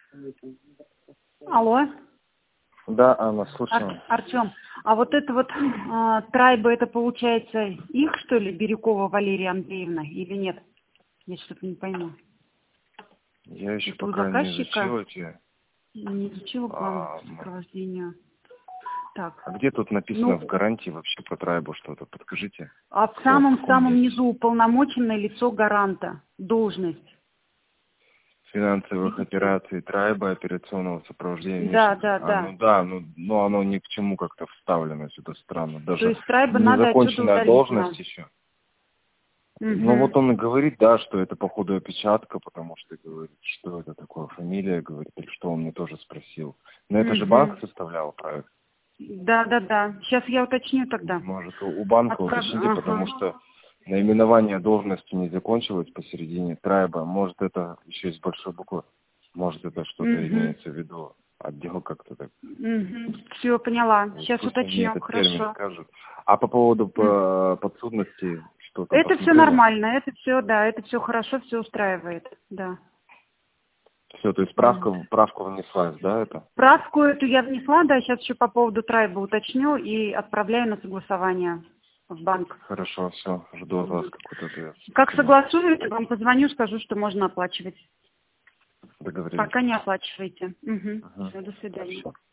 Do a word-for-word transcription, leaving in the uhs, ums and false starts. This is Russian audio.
Алло. Да, Анна, слушаю. Ар- Артем, а вот это вот а, трайба, это получается их, что ли, Бирюкова Валерия Андреевна, или нет? Я что-то не пойму. Я еще Это у пока не заказчика? изучил эти. Не изучила план А, м, сопровождения. Так, а где тут написано в ну, гарантии вообще по трайбу что-то? Подскажите. а в В каком, в каком самом-самом месте? низу уполномоченное лицо гаранта, должность. Финансовых Видите? операций трайба, операционного сопровождения Да, Мишек. да, А, да. ну да, ну, ну оно ни к чему как-то вставлено сюда странно. То Даже есть трайба надо отсюда незаконченная удалить должность нам. еще. Ну Угу. вот он и говорит, да, что это походу опечатка, потому что говорит, что это такое фамилия, говорит, или что он мне тоже спросил. Но это же банк Угу. составлял проект. Да, да, да. Сейчас я уточню тогда. Может, у у банка Отправ... уточните, потому Ага. что наименование должности не закончилось посередине трайба. Может, это еще из большой буквы. Может, это что-то Угу. имеется в виду. Отдел как-то так. Угу. Все, поняла. Вот Сейчас пусть они уточню. этот термин Хорошо. скажут. А по поводу М. по- подсудности, что там Это все посмотрели? нормально, это все, да, это все хорошо, все устраивает, да. Все, то есть Вот. справка, правка внеслась, да, это? Справку эту я внесла, да, сейчас еще по поводу трайба уточню и отправляю на согласование в банк. Хорошо, все, жду от вас Вот. какой-то ответ. Как Спасибо. согласуете, вам позвоню, скажу, что можно оплачивать. Договорились. Пока не оплачивайте. Угу. Ага. Все, до свидания. Хорошо.